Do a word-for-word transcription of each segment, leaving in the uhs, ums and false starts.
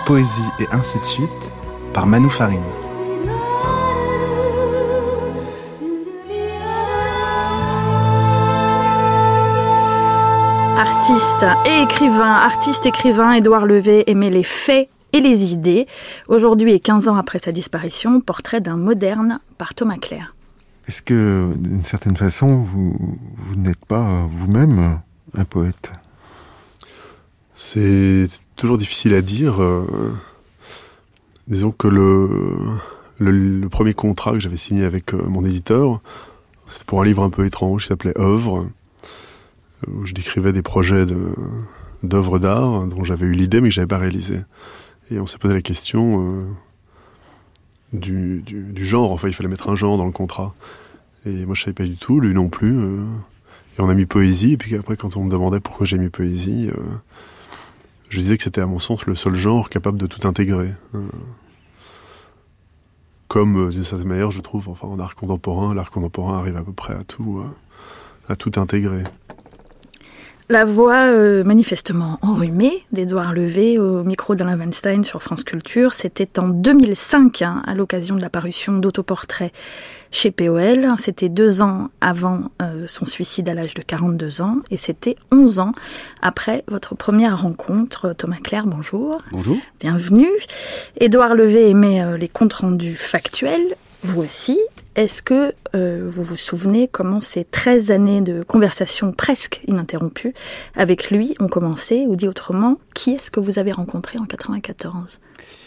poésie et ainsi de suite par Manu Farine. Artiste et écrivain, artiste écrivain, Édouard Levé aimait les faits et les idées. Aujourd'hui et quinze ans après sa disparition, portrait d'un moderne par Thomas Clair. Est-ce que, d'une certaine façon, vous, vous n'êtes pas vous-même un poète ? C'est toujours difficile à dire. Euh, disons que le, le, le premier contrat que j'avais signé avec euh, mon éditeur, c'était pour un livre un peu étrange qui s'appelait Œuvres, où je décrivais des projets de, d'œuvres d'art dont j'avais eu l'idée mais que je n'avais pas réalisé. Et on s'est posé la question euh, du, du, du genre. Enfin, il fallait mettre un genre dans le contrat. Et moi, je ne savais pas du tout, lui non plus. Euh, et on a mis poésie. Et puis après, quand on me demandait pourquoi j'ai mis poésie, euh, je disais que c'était, à mon sens, le seul genre capable de tout intégrer. Euh, comme, euh, d'une certaine manière, je trouve, enfin, en art contemporain, l'art contemporain arrive à peu près à tout, euh, à tout intégrer. La voix euh, manifestement enrhumée d'Édouard Levé au micro d'Alain Weinstein sur France Culture, c'était en deux mille cinq, hein, à l'occasion de la parution d'Autoportrait chez P O L. C'était deux ans avant euh, son suicide à l'âge de quarante-deux ans et c'était onze ans après votre première rencontre. Thomas Clair, bonjour. Bonjour. Bienvenue. Édouard Levé aimait euh, les comptes rendus factuels, vous aussi. Est-ce que euh, vous vous souvenez comment ces treize années de conversation presque ininterrompues avec lui ont commencé, ou dit autrement, qui est-ce que vous avez rencontré en quatre-vingt-quatorze ?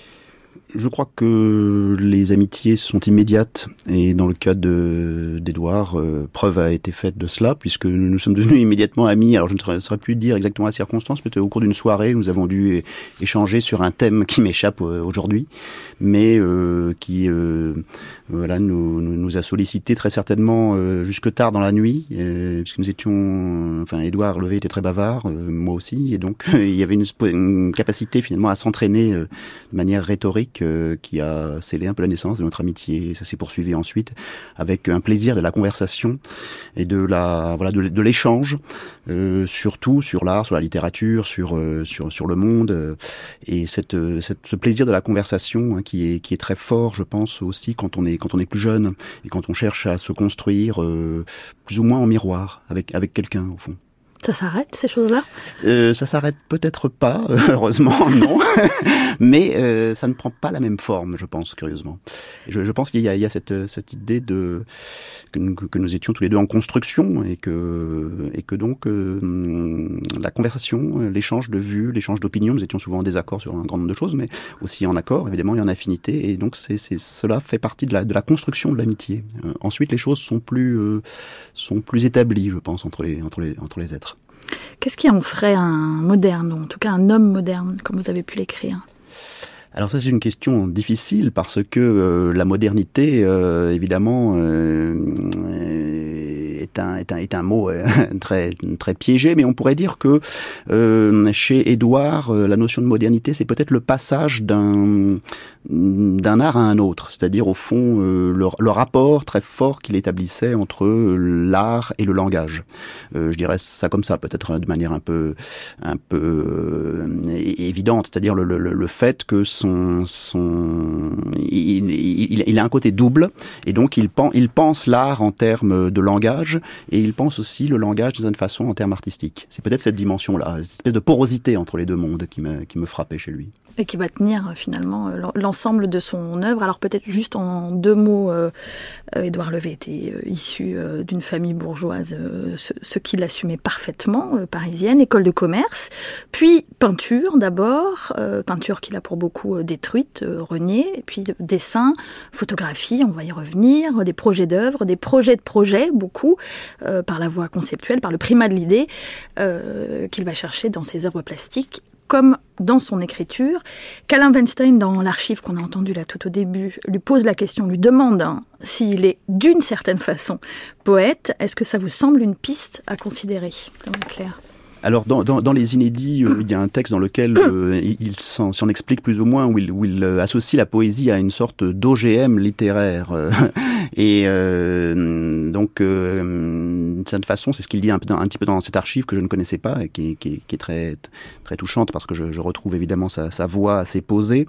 Je crois que les amitiés sont immédiates et dans le cas de, d'Édouard, euh, preuve a été faite de cela puisque nous nous sommes devenus immédiatement amis. Alors je ne saurais, saurais plus dire exactement la circonstance, peut-être au cours d'une soirée, nous avons dû é- échanger sur un thème qui m'échappe euh, aujourd'hui, mais euh, qui euh, voilà, nous, nous, nous a sollicité très certainement euh, jusque tard dans la nuit, euh, puisque nous étions, enfin Édouard Levé était très bavard, euh, moi aussi, et donc euh, il y avait une, une capacité finalement à s'entraîner euh, de manière rhétorique qui a scellé un peu la naissance de notre amitié. Et ça s'est poursuivi ensuite avec un plaisir de la conversation et de la voilà de, de l'échange, euh, surtout sur l'art, sur la littérature, sur euh, sur sur le monde. Et cette, cette ce plaisir de la conversation hein, qui est qui est très fort, je pense aussi quand on est quand on est plus jeune et quand on cherche à se construire euh, plus ou moins en miroir avec avec quelqu'un au fond. Ça s'arrête, ces choses-là ? euh, Ça s'arrête peut-être pas, euh, heureusement, non. Mais euh, ça ne prend pas la même forme, je pense, curieusement. Je, je pense qu'il y a, il y a cette, cette idée de que nous, que nous étions tous les deux en construction et que, et que donc euh, la conversation, l'échange de vues, l'échange d'opinions, nous étions souvent en désaccord sur un grand nombre de choses, mais aussi en accord, évidemment, et en affinité. Et donc c'est, c'est, cela fait partie de la, de la construction de l'amitié. Euh, ensuite, les choses sont plus, euh, sont plus établies, je pense, entre les, entre les, entre les êtres. Qu'est-ce qui en ferait un moderne, ou en tout cas un homme moderne, comme vous avez pu l'écrire ? Alors ça, c'est une question difficile parce que euh, la modernité, euh, évidemment, euh, est un est un est un mot euh, très très piégé, mais on pourrait dire que euh, chez Édouard, euh, la notion de modernité, c'est peut-être le passage d'un d'un art à un autre, c'est-à-dire au fond euh, le, le rapport très fort qu'il établissait entre l'art et le langage. Euh, je dirais ça comme ça, peut-être de manière un peu un peu euh, évidente, c'est-à-dire le, le, le fait que son son il, il, il a un côté double et donc il pense il pense l'art en termes de langage et il pense aussi le langage d'une certaine façon en termes artistiques. C'est peut-être cette dimension-là, cette espèce de porosité entre les deux mondes qui me qui me frappait chez lui. Et qui va tenir finalement l'ensemble de son œuvre. Alors peut-être juste en deux mots, euh, Édouard Levé était euh, issu euh, d'une famille bourgeoise, euh, ce, ce qu'il assumait parfaitement, euh, parisienne, école de commerce, puis peinture d'abord, euh, peinture qu'il a pour beaucoup euh, détruite, euh, reniée, et puis dessin, photographie, on va y revenir, des projets d'œuvres, des projets de projets, beaucoup, euh, par la voie conceptuelle, par le primat de l'idée, euh, qu'il va chercher dans ses œuvres plastiques, comme dans son écriture, qu'Alain Weinstein, dans l'archive qu'on a entendue là tout au début, lui pose la question, lui demande hein, s'il est d'une certaine façon poète. Est-ce que ça vous semble une piste à considérer, Thomas Clair ? Alors, dans, dans, dans les inédits, euh, il y a un texte dans lequel euh, il, il s'en, s'en explique plus ou moins, où il, où il euh, associe la poésie à une sorte d'O G M littéraire. Euh, Et euh, donc, euh, d'une certaine façon, c'est ce qu'il dit un, peu dans, un petit peu dans cette archive que je ne connaissais pas et qui, qui, qui est très, très touchante parce que je, je retrouve évidemment sa, sa voix assez posée.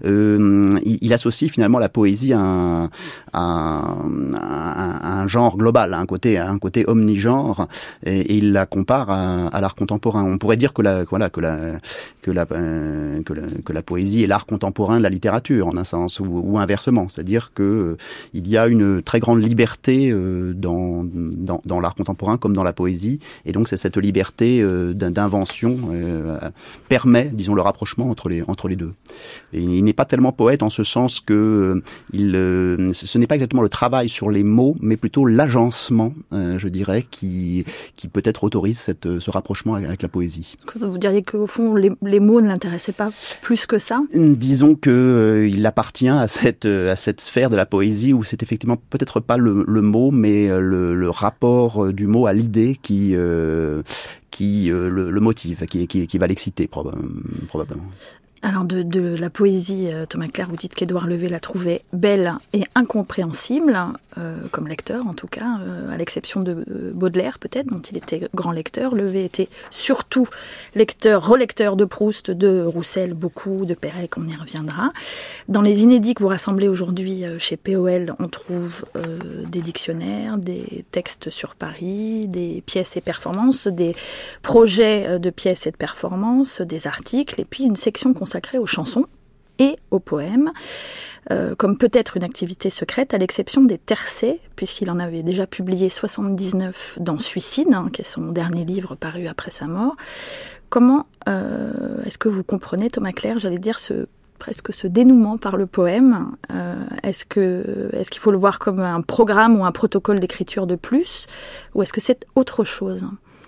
Euh, il, il associe finalement la poésie à un, à un, à un genre global, à un côté, à un côté omnigenre, et, et il la compare à, à l'art contemporain. On pourrait dire que la, voilà, que la, que la, euh, que la, que la poésie est l'art contemporain de la littérature, en un sens, ou, ou inversement. C'est-à-dire que euh, il y a une très grande liberté euh, dans, dans, dans l'art contemporain comme dans la poésie, et donc c'est cette liberté euh, d'invention euh, permet, disons, le rapprochement entre les, entre les deux. Et il n'est pas tellement poète en ce sens que euh, il, euh, ce n'est pas exactement le travail sur les mots, mais plutôt l'agencement, euh, je dirais, qui, qui peut-être autorise cette, ce rapprochement avec la poésie. Vous diriez qu'au fond, les, les mots ne l'intéressaient pas plus que ça ? Disons que euh, il appartient à cette, à cette sphère de la poésie où c'est effectivement peut-être pas le, le mot, mais le, le rapport du mot à l'idée qui, euh, qui euh, le, le motive, qui, qui, qui va l'exciter proba- probablement. Alors de, de la poésie, euh, Thomas Clerc, vous dites qu'Édouard Levé la trouvait belle et incompréhensible, euh, comme lecteur en tout cas, euh, à l'exception de euh, Baudelaire peut-être, dont il était grand lecteur. Levé était surtout lecteur, relecteur de Proust, de Roussel, beaucoup, de Perec, on y reviendra. Dans les inédits que vous rassemblez aujourd'hui euh, chez P O L, on trouve euh, des dictionnaires, des textes sur Paris, des pièces et performances, des projets de pièces et de performances, des articles, et puis une section consacrée consacré aux chansons et aux poèmes, euh, comme peut-être une activité secrète, à l'exception des tercets, puisqu'il en avait déjà publié soixante-dix-neuf dans Suicide, hein, qui est son dernier livre paru après sa mort. Comment euh, est-ce que vous comprenez, Thomas Clerc, j'allais dire, ce, presque ce dénouement par le poème ? euh, Est-ce que, est-ce qu'il faut le voir comme un programme ou un protocole d'écriture de plus, ou est-ce que c'est autre chose ?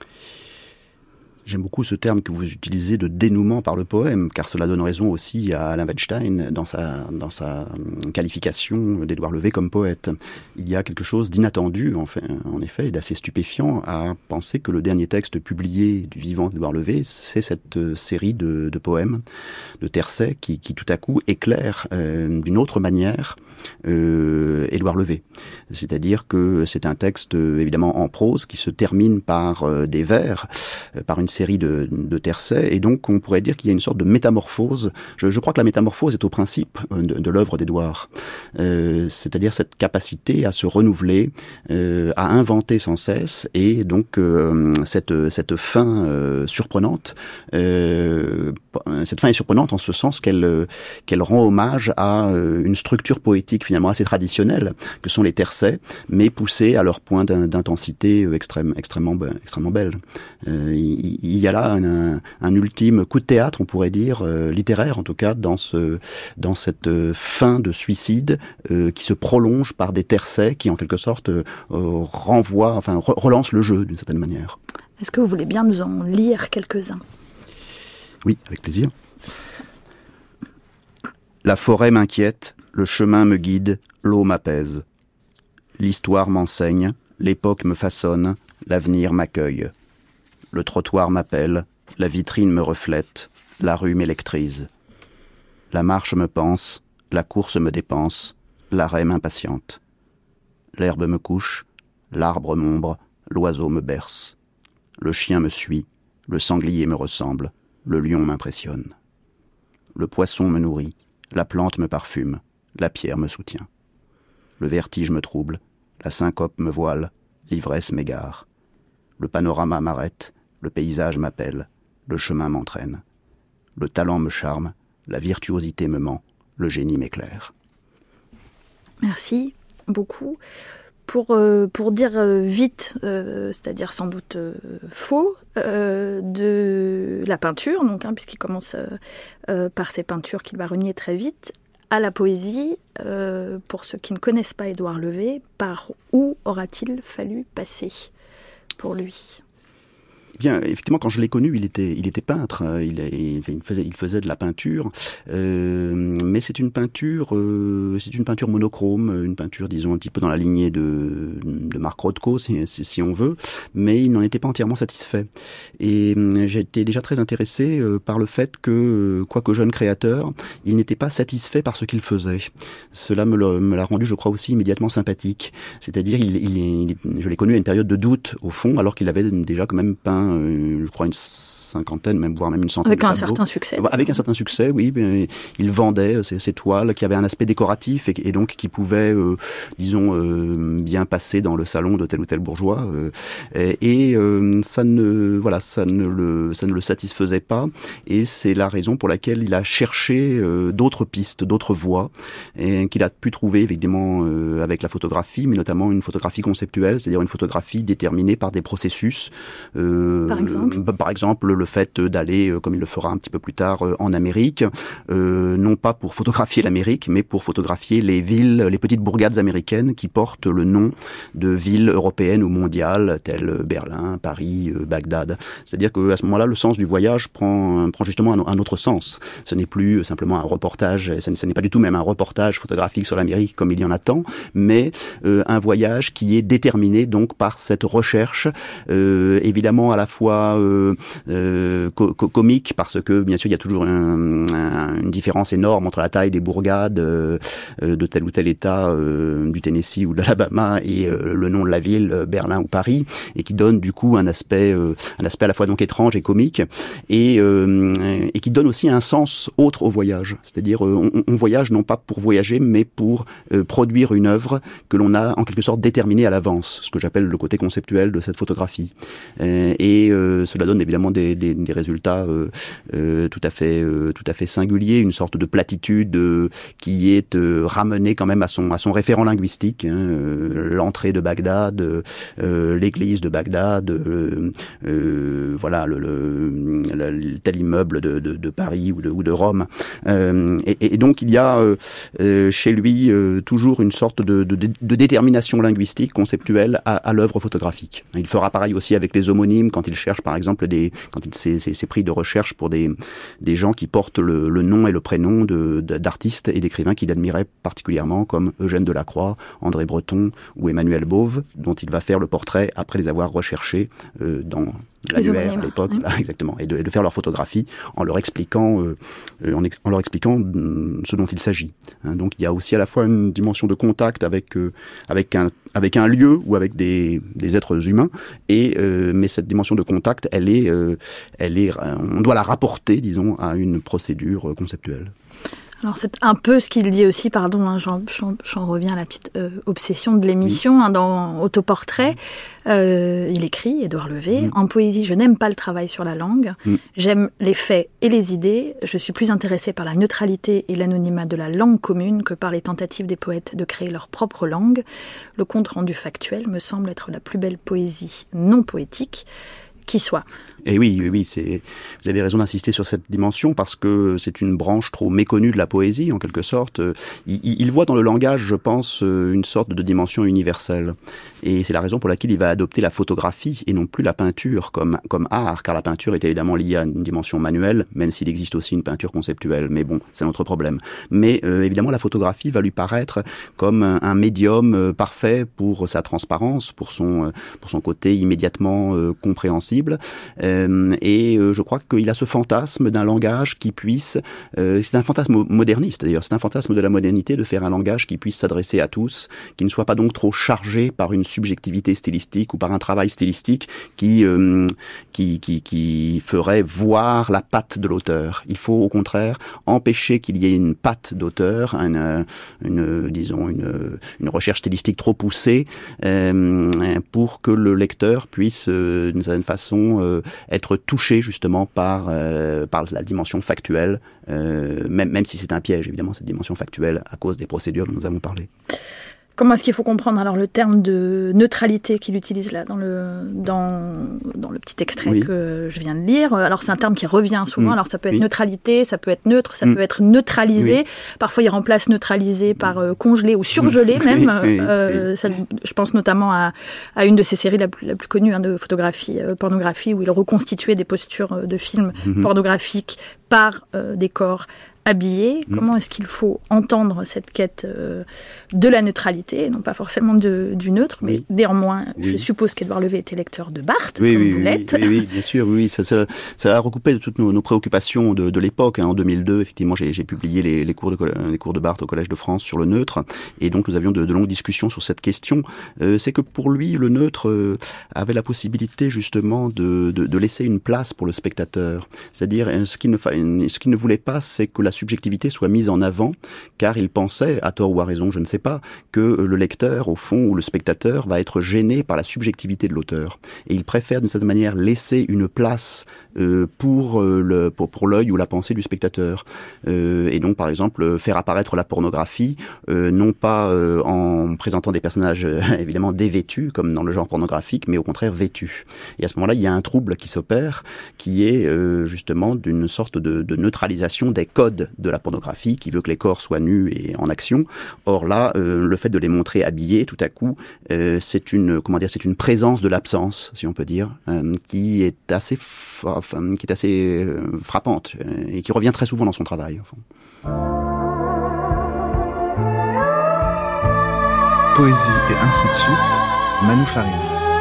J'aime beaucoup ce terme que vous utilisez de dénouement par le poème, car cela donne raison aussi à Alain Weinstein dans sa, dans sa qualification d'Édouard Levé comme poète. Il y a quelque chose d'inattendu, en, fait, en effet, et d'assez stupéfiant à penser que le dernier texte publié du vivant d'Édouard Levé, c'est cette série de, de poèmes, de tercets, qui, qui tout à coup éclairent euh, d'une autre manière euh, Édouard Levé. C'est-à-dire que c'est un texte, évidemment, en prose, qui se termine par euh, des vers, euh, par une série de, de tercets, et donc on pourrait dire qu'il y a une sorte de métamorphose. Je, je crois que la métamorphose est au principe de, de l'œuvre d'Édouard, euh, c'est-à-dire cette capacité à se renouveler, euh, à inventer sans cesse, et donc euh, cette, cette fin euh, surprenante, euh, cette fin est surprenante en ce sens qu'elle, qu'elle rend hommage à une structure poétique finalement assez traditionnelle, que sont les tercets, mais poussés à leur point d'intensité extrême, extrêmement, extrêmement belle. Euh, il, il y a là un, un ultime coup de théâtre, on pourrait dire, euh, littéraire en tout cas, dans, ce, dans cette euh, fin de suicide euh, qui se prolonge par des tercets qui en quelque sorte euh, renvoient, enfin re- relancent le jeu d'une certaine manière. Est-ce que vous voulez bien nous en lire quelques-uns ? Oui, avec plaisir. La forêt m'inquiète, le chemin me guide, l'eau m'apaise. L'histoire m'enseigne, l'époque me façonne, l'avenir m'accueille. Le trottoir m'appelle, la vitrine me reflète, la rue m'électrise. La marche me pense, la course me dépense, l'arrêt m'impatiente. L'herbe me couche, l'arbre m'ombre, l'oiseau me berce. Le chien me suit, le sanglier me ressemble, le lion m'impressionne. Le poisson me nourrit, la plante me parfume, la pierre me soutient. Le vertige me trouble, la syncope me voile, l'ivresse m'égare. Le panorama m'arrête, le paysage m'appelle, le chemin m'entraîne. Le talent me charme, la virtuosité me ment, le génie m'éclaire. Merci beaucoup. Pour, euh, pour dire euh, vite, euh, c'est-à-dire sans doute euh, faux, euh, de la peinture, donc, hein, puisqu'il commence euh, euh, par ses peintures qu'il va renier très vite, à la poésie, euh, pour ceux qui ne connaissent pas Édouard Levé, par où aura-t-il fallu passer pour lui ? Bien, effectivement, quand je l'ai connu, il était, il était peintre. Il, il faisait, il faisait de la peinture, euh, mais c'est une peinture, euh, c'est une peinture monochrome, une peinture, disons, un petit peu dans la lignée de, de Marc Rothko, si, si on veut. Mais il n'en était pas entièrement satisfait. Et j'ai été déjà très intéressé euh, par le fait que, quoique jeune créateur, il n'était pas satisfait par ce qu'il faisait. Cela me l'a, me l'a rendu, je crois, aussi immédiatement sympathique. C'est-à-dire, il, il, il, je l'ai connu à une période de doute, au fond, alors qu'il avait déjà quand même peint, euh, je crois, une cinquantaine, même voire même une centaine avec de un tableaux. certain succès. Avec un certain succès, oui. Mais il vendait ces, ces toiles qui avaient un aspect décoratif et, et donc qui pouvaient, euh, disons, euh, bien passer dans le salon de tel ou tel bourgeois. Euh, et et euh, ça ne, voilà, ça ne le, ça ne le satisfaisait pas. Et c'est la raison pour laquelle il a cherché euh, d'autres pistes, d'autres voies, et qu'il a pu trouver évidemment euh, avec la photographie, mais notamment une photographie conceptuelle, c'est-à-dire une photographie déterminée par des processus. Euh, par exemple, par exemple, le fait d'aller, euh, comme il le fera un petit peu plus tard, euh, en Amérique, euh, non pas pour photographier l'Amérique, mais pour photographier les villes, les petites bourgades américaines qui portent le nom de villes européennes ou mondiales, telles Berlin, Paris, euh, Bagdad. C'est-à-dire qu'à ce moment-là, le sens du voyage prend, prend justement un, un autre sens. Ce n'est plus simplement un reportage, ce, ce n'est pas du tout même un reportage photographique sur l'Amérique comme il y en a tant, mais euh, un voyage qui est déterminé donc par cette recherche, euh, évidemment à la fois euh, euh, co- co- comique, parce que bien sûr il y a toujours un, un, une différence énorme entre la taille des bourgades euh, de tel ou tel État euh, du Tennessee ou de l'Alabama et euh, le nom de la ville, Berlin ou Paris, et qui donne du coup un aspect, euh, un aspect à la fois donc étrange et comique, et, euh, et qui donne aussi un sens autre au voyage. C'est-à-dire euh, on, on voyage non pas pour voyager, mais pour euh, produire une œuvre que l'on a en quelque sorte déterminée à l'avance, ce que j'appelle le côté conceptuel de cette photographie. Euh, et euh, cela donne évidemment des, des, des résultats euh, euh, tout à fait, euh, tout à fait singuliers, une sorte de platitude euh, qui est euh, ramenée quand même à son, à son référent linguistique, hein, euh, l'entrée de Bagdad, euh, l'église de Bagdad, euh, euh, voilà le, le, le tel immeuble de, de, de Paris ou de, ou de Rome. Euh, et, et donc il y a euh, chez lui euh, toujours une sorte de, de, de détermination linguistique, conceptuelle à, à l'œuvre photographique. Il fera pareil aussi avec les homonymes quand il cherche par exemple des, quand il s'est, s'est, s'est pris de recherche pour des, des gens qui portent le, le nom et le prénom de, de, d'artistes et d'écrivains qu'il admirait particulièrement, comme Eugène Delacroix, André Breton ou Emmanuel Bove, dont il va faire le portrait après les avoir recherchés euh, dans l'annuaire à l'époque, oui. Voilà, exactement, et de, et de faire leur photographie en leur expliquant, euh, en, ex, en leur expliquant ce dont il s'agit. Hein, donc il y a aussi à la fois une dimension de contact avec euh, avec un avec un lieu ou avec des, des êtres humains, et euh, mais cette dimension de contact, elle est, euh, elle est, on doit la rapporter, disons, à une procédure conceptuelle. Alors c'est un peu ce qu'il dit aussi, pardon, hein, j'en, j'en, j'en reviens à la petite euh, obsession de l'émission, oui. hein, dans Autoportrait, euh, il écrit, Édouard Levé, mmh. en poésie, je n'aime pas le travail sur la langue, mmh. j'aime les faits et les idées, je suis plus intéressé par la neutralité et l'anonymat de la langue commune que par les tentatives des poètes de créer leur propre langue. Le compte rendu factuel me semble être la plus belle poésie non poétique qui soit. Et oui, oui, oui, c'est, vous avez raison d'insister sur cette dimension parce que c'est une branche trop méconnue de la poésie, en quelque sorte. Il, il voit dans le langage, je pense, une sorte de dimension universelle. Et c'est la raison pour laquelle il va adopter la photographie et non plus la peinture comme, comme art, car la peinture est évidemment liée à une dimension manuelle, même s'il existe aussi une peinture conceptuelle. Mais bon, c'est un autre problème. Mais euh, évidemment, la photographie va lui paraître comme un, un médium euh, parfait pour sa transparence, pour son, euh, pour son côté immédiatement euh, compréhensible. Euh, et euh, je crois qu'il a ce fantasme d'un langage qui puisse... Euh, c'est un fantasme moderniste, d'ailleurs. C'est un fantasme de la modernité de faire un langage qui puisse s'adresser à tous, qui ne soit pas donc trop chargé par une subjectivité stylistique ou par un travail stylistique qui, euh, qui, qui, qui ferait voir la patte de l'auteur. Il faut au contraire empêcher qu'il y ait une patte d'auteur, une, une, disons une, une recherche stylistique trop poussée euh, pour que le lecteur puisse euh, d'une certaine façon euh, être touché justement par, euh, par la dimension factuelle, euh, même, même si c'est un piège évidemment cette dimension factuelle à cause des procédures dont nous avons parlé. Comment est-ce qu'il faut comprendre alors le terme de neutralité qu'il utilise là dans le, dans, dans le petit extrait oui. que je viens de lire? Alors c'est un terme qui revient souvent, mmh. alors ça peut être oui. neutralité, ça peut être neutre, ça mmh. peut être neutralisé. Oui. Parfois il remplace neutralisé par euh, congelé ou surgelé mmh. même. Oui. Euh, oui. Ça, je pense notamment à, à une de ses séries la plus, la plus connue hein, de photographie, euh, pornographie, où il reconstituait des postures de films mmh. pornographiques par euh, des corps habillé, mmh. comment est-ce qu'il faut entendre cette quête euh, de la neutralité, non pas forcément de, du neutre, mais oui. néanmoins, oui. je suppose qu'Édouard Levé était lecteur de Barthes, oui, comme oui, vous oui, l'êtes. Oui, oui, bien sûr, oui, ça, ça, ça a recoupé toutes nos, nos préoccupations de, de l'époque. Hein. En deux mille deux, effectivement, j'ai, j'ai publié les, les, cours de, les cours de Barthes au Collège de France sur le neutre, et donc nous avions de, de longues discussions sur cette question. Euh, c'est que pour lui, le neutre euh, avait la possibilité justement de, de, de laisser une place pour le spectateur. C'est-à-dire, ce qu'il ne, ce qu'il ne voulait pas, c'est que la subjectivité soit mise en avant, car il pensait, à tort ou à raison, je ne sais pas, que le lecteur, au fond, ou le spectateur, va être gêné par la subjectivité de l'auteur. Et il préfère, d'une certaine manière, laisser une place euh, pour, euh, le, pour, pour l'œil ou la pensée du spectateur. Euh, et donc, par exemple, faire apparaître la pornographie, euh, non pas euh, en présentant des personnages, euh, évidemment, dévêtus, comme dans le genre pornographique, mais au contraire vêtus. Et à ce moment-là, il y a un trouble qui s'opère, qui est euh, justement d'une sorte de, de neutralisation des codes de la pornographie, qui veut que les corps soient nus et en action. Or là, euh, le fait de les montrer habillés, tout à coup, euh, c'est une, comment dire, c'est une présence de l'absence, si on peut dire, euh, qui est assez, fa- enfin, qui est assez euh, frappante euh, et qui revient très souvent dans son travail. Enfin. Poésie et ainsi de suite, Manu Farine.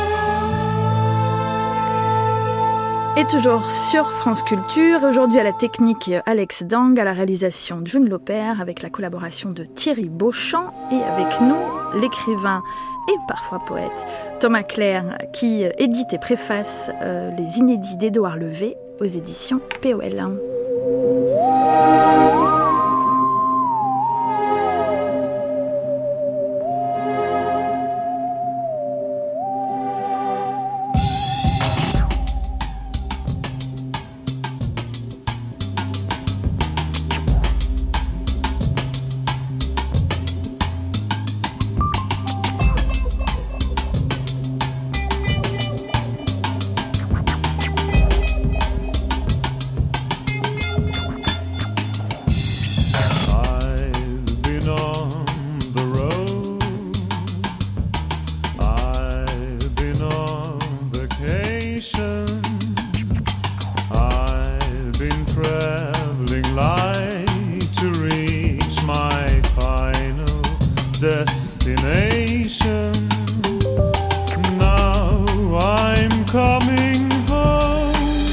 Et toujours sur France Culture, aujourd'hui à la technique Alex Dang, à la réalisation June Lopère, avec la collaboration de Thierry Beauchamp et avec nous, l'écrivain et parfois poète Thomas Clair, qui édite et préface euh, les inédits d'Édouard Levé aux éditions P O L. Destination. Now I'm coming home.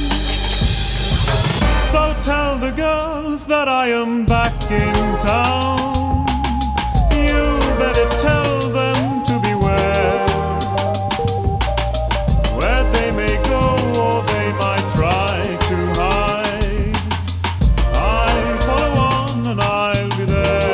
So tell the girls that I am back in town. You better tell them to beware, where they may go or they might try to hide. I follow on and I'll be there.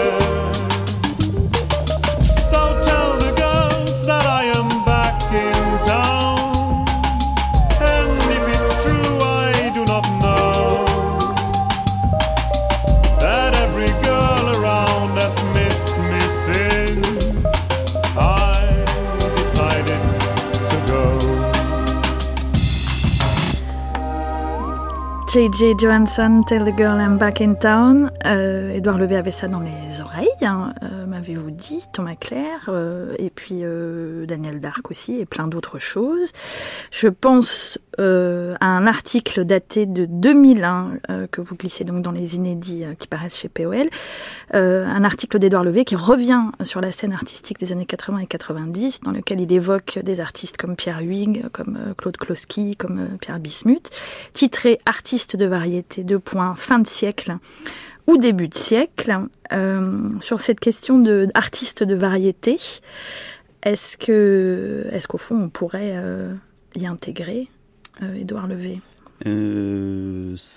J J Johansson, Tell the Girl I'm Back in Town. Euh, Édouard Levé avait ça dans les oreilles, hein, euh, m'avez-vous dit, Thomas Clair, euh, et puis euh, Daniel Darc aussi, et plein d'autres choses. Je pense euh, à un article daté de deux mille un, euh, que vous glissez donc dans les inédits euh, qui paraissent chez P O L, euh, un article d'Édouard Levé qui revient sur la scène artistique des années quatre-vingts et quatre-vingt-dix, dans lequel il évoque des artistes comme Pierre Huyghe, comme euh, Claude Kloski, comme euh, Pierre Bismuth, titré « Artistes de variété, deux points, fin de siècle ou début de siècle ». Euh, sur cette question d'artistes de, de variété, est-ce que, est-ce qu'au fond on pourrait euh, y intégrer euh, Édouard Levé ? euh,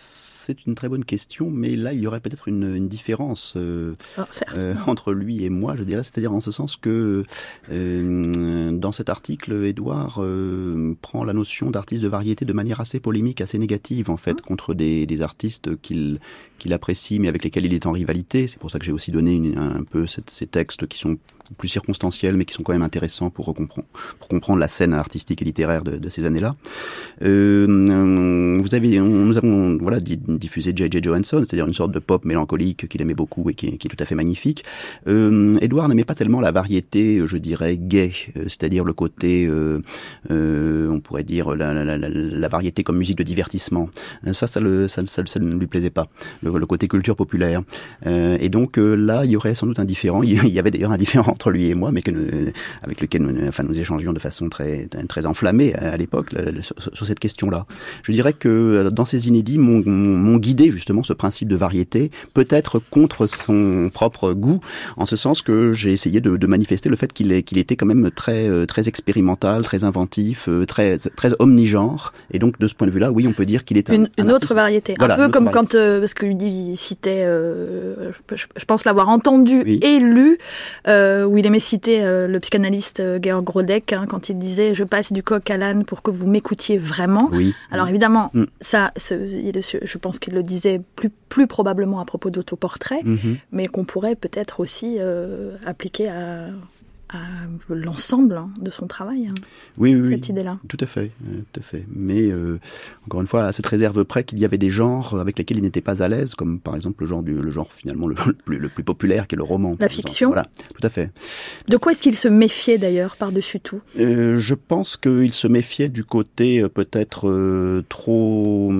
c'est une très bonne question, mais là, il y aurait peut-être une, une différence euh, oh, euh, entre lui et moi, je dirais, c'est-à-dire en ce sens que euh, dans cet article, Édouard euh, prend la notion d'artiste de variété de manière assez polémique, assez négative, en fait, mmh. contre des, des artistes qu'il, qu'il apprécie, mais avec lesquels il est en rivalité. C'est pour ça que j'ai aussi donné une, un, un peu cette, ces textes qui sont plus circonstanciels, mais qui sont quand même intéressants pour, comprendre, pour comprendre la scène artistique et littéraire de, de ces années-là. Euh, vous avez, on, nous avons voilà, diffusé J J Johansson, c'est-à-dire une sorte de pop mélancolique qu'il aimait beaucoup et qui est, qui est tout à fait magnifique. Euh, Édouard n'aimait pas tellement la variété, je dirais, gay, euh, c'est-à-dire le côté, euh, euh, on pourrait dire, la, la, la, la variété comme musique de divertissement. Ça, ça, le, ça, ça, ça ne lui plaisait pas, le, le côté culture populaire. Euh, et donc euh, là, il y aurait sans doute un différent, il y avait d'ailleurs un différent entre lui et moi, mais que nous, avec lequel nous, enfin, nous échangions de façon très, très enflammée à l'époque sur, sur cette question-là. Je dirais que dans ces inédits, m'ont, m'ont guidé justement ce principe de variété, peut-être contre son propre goût, en ce sens que j'ai essayé de, de manifester le fait qu'il, est, qu'il était quand même très, très expérimental, très inventif, très, très omnigenre, et donc de ce point de vue-là, oui, on peut dire qu'il est un, une, un une autre variété, voilà, un peu comme variété. Quand, euh, parce que lui il citait, euh, je, je pense l'avoir entendu oui. et lu, euh, où il aimait citer euh, le psychanalyste euh, Georg Grodeck, hein, quand il disait « je passe du coq à l'âne pour que vous m'écoutiez vraiment oui. ». Alors évidemment, mm. ça, je pense qu'il le disait plus, plus probablement à propos d'autoportrait, mm-hmm. mais qu'on pourrait peut-être aussi euh, appliquer à... à l'ensemble hein, de son travail, hein, oui, oui, cette oui, idée-là. Tout à fait, euh, tout à fait. Mais euh, encore une fois, à cette réserve près qu'il y avait des genres avec lesquels il n'était pas à l'aise, comme par exemple le genre, du, le genre finalement le, le, plus, le plus populaire, qui est le roman. La fiction. Voilà, tout à fait. De quoi est-ce qu'il se méfiait d'ailleurs, par-dessus tout ? euh, Je pense qu'il se méfiait du côté euh, peut-être euh, trop,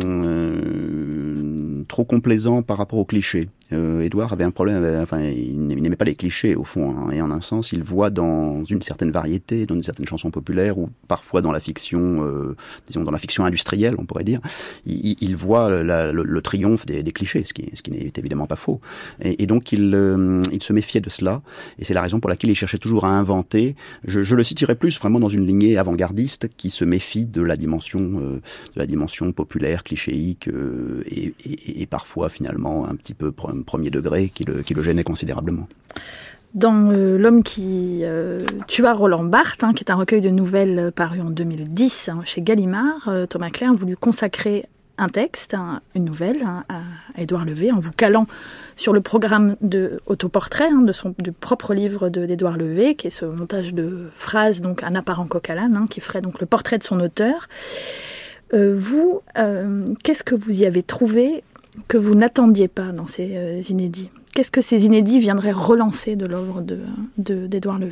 euh, trop complaisant par rapport aux clichés. Euh, Édouard avait un problème, avec, enfin, il n'aimait pas les clichés au fond, hein, et en un sens, il voit dans une certaine variété, dans une certaine chanson populaire, ou parfois dans la fiction, euh, disons dans la fiction industrielle, on pourrait dire, il, il voit la, le, le triomphe des, des clichés, ce qui, ce qui n'est évidemment pas faux. Et, et donc il, euh, il se méfiait de cela, et c'est la raison pour laquelle il cherchait toujours à inventer. Je, je le citerai plus vraiment dans une lignée avant-gardiste qui se méfie de la dimension, euh, de la dimension populaire, clichéique, euh, et, et, et parfois finalement un petit peu premier degré qui le, qui le gênait considérablement. Dans euh, L'homme qui euh, tua Roland Barthes, hein, qui est un recueil de nouvelles euh, paru en deux mille dix hein, chez Gallimard, euh, Thomas Clair a voulu consacrer un texte, hein, une nouvelle, hein, à, à Édouard Levé, en vous calant sur le programme de autoportrait hein, de son du propre livre de, d'Édouard Levé, qui est ce montage de phrases, donc un apparent coq à l'âne, hein, qui ferait donc le portrait de son auteur. Euh, vous, euh, qu'est-ce que vous y avez trouvé que vous n'attendiez pas dans ces euh, inédits ? Qu'est-ce que ces inédits viendraient relancer de l'œuvre de, de, d'Édouard Levé ?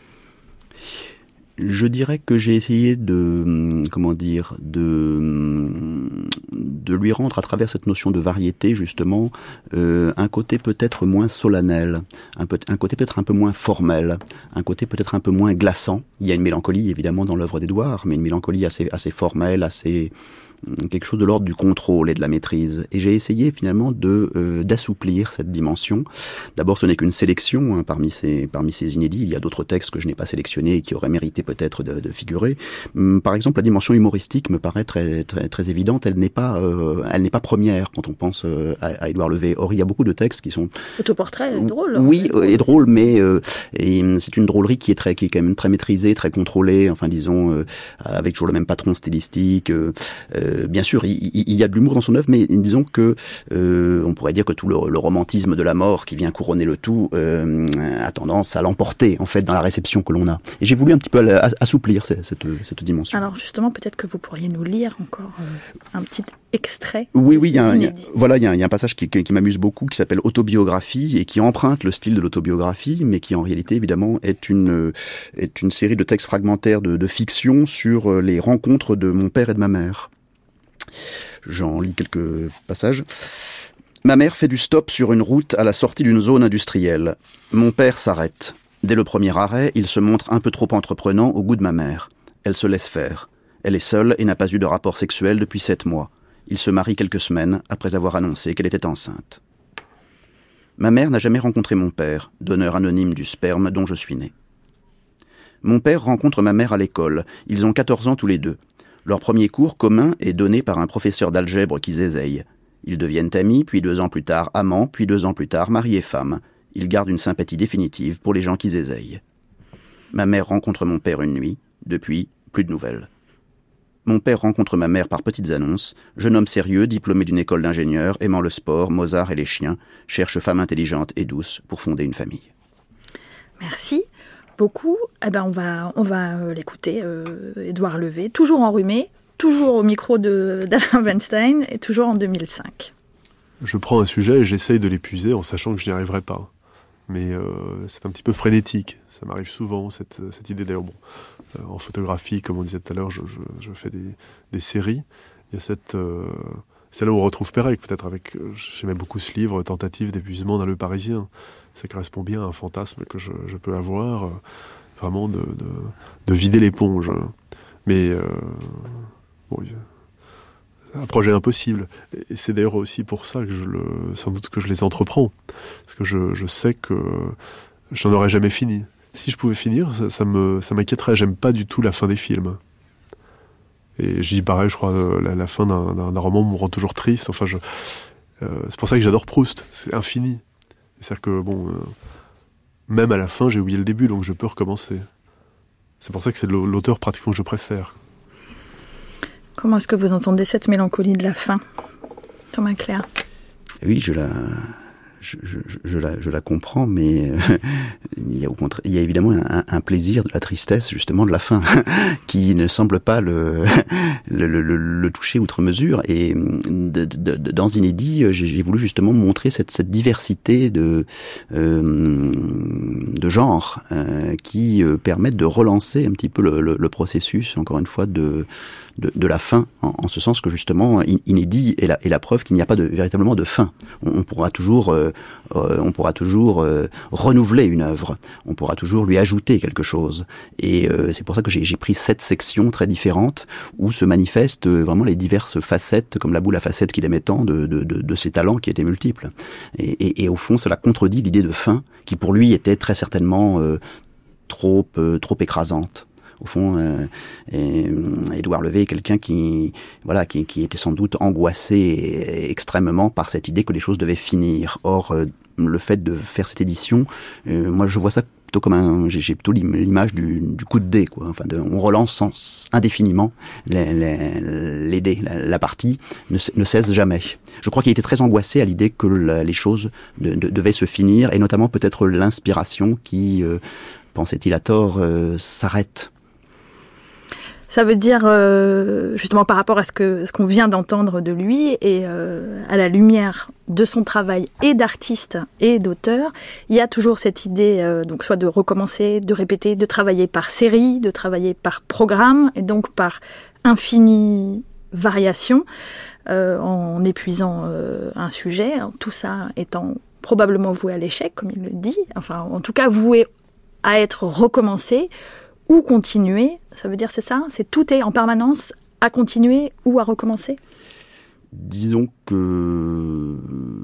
Je dirais que j'ai essayé de, comment dire, de, de lui rendre à travers cette notion de variété, justement, euh, un côté peut-être moins solennel, un, peu, un côté peut-être un peu moins formel, un côté peut-être un peu moins glaçant. Il y a une mélancolie, évidemment, dans l'œuvre d'Édouard, mais une mélancolie assez, assez formelle, assez... quelque chose de l'ordre du contrôle et de la maîtrise. Et j'ai essayé finalement de euh, d'assouplir cette dimension. D'abord, ce n'est qu'une sélection hein, parmi ces parmi ces inédits. Il y a d'autres textes que je n'ai pas sélectionnés et qui auraient mérité peut-être de, de figurer. Hum, par exemple, la dimension humoristique me paraît très très très évidente. Elle n'est pas euh, elle n'est pas première quand on pense euh, à, à Édouard Levé. Or, il y a beaucoup de textes qui sont autoportrait est drôle. Oui, euh, est drôle, mais euh, et c'est une drôlerie qui est très qui est quand même très maîtrisée, très contrôlée. Enfin, disons euh, avec toujours le même patron stylistique. Euh, euh, Bien sûr, il, il y a de l'humour dans son œuvre, mais disons que euh, on pourrait dire que tout le, le romantisme de la mort qui vient couronner le tout euh, a tendance à l'emporter en fait dans la réception que l'on a. Et j'ai voulu un petit peu assouplir cette, cette, cette dimension. Alors justement, peut-être que vous pourriez nous lire encore euh, un petit extrait. Oui, oui, il y a, y a, voilà, il y a, y a un passage qui, qui, qui m'amuse beaucoup, qui s'appelle Autobiographie et qui emprunte le style de l'autobiographie, mais qui en réalité évidemment est une est une série de textes fragmentaires de, de fiction sur les rencontres de mon père et de ma mère. J'en lis quelques passages. Ma mère fait du stop sur une route à la sortie d'une zone industrielle. Mon père s'arrête. Dès le premier arrêt, il se montre un peu trop entreprenant au goût de ma mère. Elle se laisse faire. Elle est seule et n'a pas eu de rapport sexuel depuis sept mois. Il se marie quelques semaines après avoir annoncé qu'elle était enceinte. Ma mère n'a jamais rencontré mon père, donneur anonyme du sperme dont je suis né. Mon père rencontre ma mère à l'école. Ils ont quatorze ans tous les deux. Leur premier cours commun est donné par un professeur d'algèbre qui zézeille. Ils deviennent amis, puis deux ans plus tard amants, puis deux ans plus tard mari et femme. Ils gardent une sympathie définitive pour les gens qui zézeillent. Ma mère rencontre mon père une nuit. Depuis, plus de nouvelles. Mon père rencontre ma mère par petites annonces. Jeune homme sérieux, diplômé d'une école d'ingénieur, aimant le sport, Mozart et les chiens, cherche femme intelligente et douce pour fonder une famille. Merci beaucoup. Eh ben, on va, on va euh, l'écouter, euh, Édouard Levé, toujours enrhumé, toujours au micro de, d'Alain Weinstein et toujours en deux mille cinq. Je prends un sujet et j'essaye de l'épuiser en sachant que je n'y arriverai pas. Mais euh, c'est un petit peu frénétique. Ça m'arrive souvent, cette, cette idée. D'ailleurs, bon, euh, en photographie, comme on disait tout à l'heure, je, je, je fais des, des séries. Il y a cette... Euh, c'est là où on retrouve Pérec, peut-être avec... Euh, j'aimais beaucoup ce livre, Tentative d'épuisement dans le Parisien. Ça correspond bien à un fantasme que je, je peux avoir, euh, vraiment de, de, de vider l'éponge. Mais... Euh, bon, un projet impossible. Et c'est d'ailleurs aussi pour ça que je le, sans doute que je les entreprends. Parce que je, je sais que je n'en aurais jamais fini. Si je pouvais finir, ça, ça, me, ça m'inquiéterait. J'aime pas du tout la fin des films. Et j'y pareil, je crois, la, la fin d'un, d'un, d'un roman me rend toujours triste. Enfin, je, euh, c'est pour ça que j'adore Proust. C'est infini. C'est-à-dire que, bon, euh, même à la fin, j'ai oublié le début, donc je peux recommencer. C'est pour ça que c'est l'auteur pratiquement que je préfère. Comment est-ce que vous entendez cette mélancolie de la fin, Thomas Clair ? Oui, je la, je, je, je la, je la comprends, mais euh, il y a au contraire, il y a évidemment un, un plaisir de la tristesse, justement, de la fin, qui ne semble pas le, le, le, le toucher outre mesure. Et de, de, de, dans Inédit, j'ai, j'ai voulu justement montrer cette, cette diversité de, euh, de genres euh, qui euh, permettent de relancer un petit peu le, le, le processus, encore une fois, de De, de la fin, en, en ce sens que justement Inédit est la, est la preuve qu'il n'y a pas de, véritablement de fin. On, on pourra toujours, euh, euh, on pourra toujours euh, renouveler une œuvre, on pourra toujours lui ajouter quelque chose. Et euh, c'est pour ça que j'ai, j'ai pris sept sections très différentes où se manifestent vraiment les diverses facettes, comme la boule à facettes qu'il aimait tant, de, de, de, de ses talents qui étaient multiples. Et, et, et au fond, cela contredit l'idée de fin qui pour lui était très certainement euh, trop, euh, trop écrasante. Au fond, euh, et, Édouard Levé est quelqu'un qui, voilà, qui, qui était sans doute angoissé extrêmement par cette idée que les choses devaient finir. Or, euh, le fait de faire cette édition, euh, moi je vois ça plutôt comme un, j'ai, j'ai plutôt l'image du, du coup de dé, quoi. Enfin, de, on relance sans, indéfiniment les, les, les dés. La, la partie ne, ne cesse jamais. Je crois qu'il était très angoissé à l'idée que la, les choses de, de, devaient se finir, et notamment peut-être l'inspiration qui, euh, pensait-il à tort, euh, s'arrête. Ça veut dire, euh, justement par rapport à ce, que, ce qu'on vient d'entendre de lui, et euh, à la lumière de son travail et d'artiste et d'auteur, il y a toujours cette idée, euh, donc soit de recommencer, de répéter, de travailler par série, de travailler par programme, et donc par infinie variation, euh, en épuisant euh, un sujet, tout ça étant probablement voué à l'échec, comme il le dit, enfin en tout cas voué à être recommencé, ou continuer, ça veut dire c'est ça ? C'est tout est en permanence à continuer ou à recommencer ? Disons que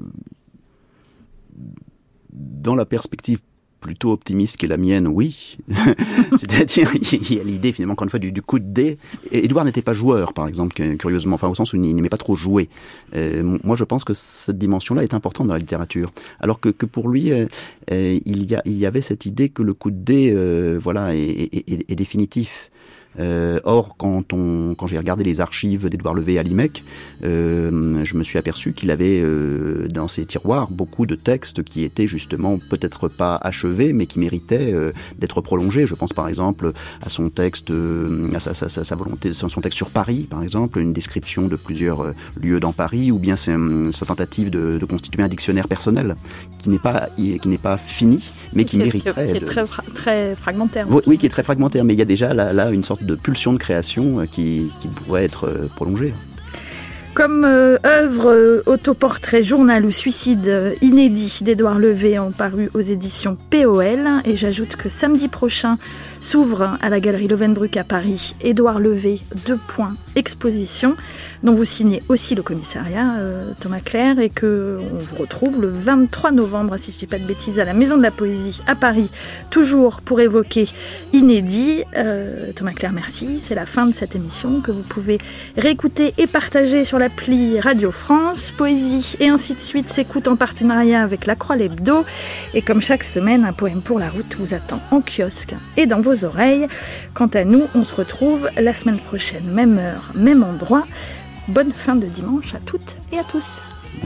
dans la perspective plutôt optimiste qu'est la mienne, oui. C'est-à-dire, il y a l'idée finalement, encore une fois, du, du coup de dé. Et Édouard n'était pas joueur, par exemple, curieusement, enfin au sens où il n'aimait pas trop jouer. Euh, moi, je pense que cette dimension-là est importante dans la littérature. Alors que, que pour lui, euh, euh, il, y a, il y avait cette idée que le coup de dé, euh, voilà, est, est, est, est définitif. Euh, or, quand, on, quand j'ai regardé les archives d'Édouard Levé à l'I M E C, euh, je me suis aperçu qu'il avait euh, dans ses tiroirs beaucoup de textes qui étaient justement peut-être pas achevés, mais qui méritaient euh, d'être prolongés. Je pense par exemple à son texte, euh, à sa, sa, sa, sa volonté, son texte sur Paris, par exemple, une description de plusieurs euh, lieux dans Paris, ou bien sa, sa tentative de, de constituer un dictionnaire personnel qui n'est pas, qui n'est pas fini, mais qui, qui mériterait... Qui est de... très, fra- très fragmentaire. Oui, oui, qui est très fragmentaire, mais il y a déjà là, là une sorte de pulsion de création qui, qui pourrait être prolongée. Comme euh, œuvre, euh, autoportrait, journal ou suicide euh, inédit d'Édouard Levé ont paru aux éditions P O L. Et j'ajoute que samedi prochain s'ouvre à la galerie Lovenbruck à Paris Édouard Levé, deux points, exposition, dont vous signez aussi le commissariat, euh, Thomas Clair, et qu'on vous retrouve le vingt-trois novembre, si je ne dis pas de bêtises, à la Maison de la Poésie à Paris, toujours pour évoquer Inédit. Euh, Thomas Clair, merci. C'est la fin de cette émission que vous pouvez réécouter et partager sur la l'appli Radio France. Poésie et ainsi de suite s'écoute en partenariat avec La Croix l'Hebdo. Et comme chaque semaine, un poème pour la route vous attend en kiosque et dans vos oreilles. Quant à nous, on se retrouve la semaine prochaine, même heure, même endroit. Bonne fin de dimanche à toutes et à tous.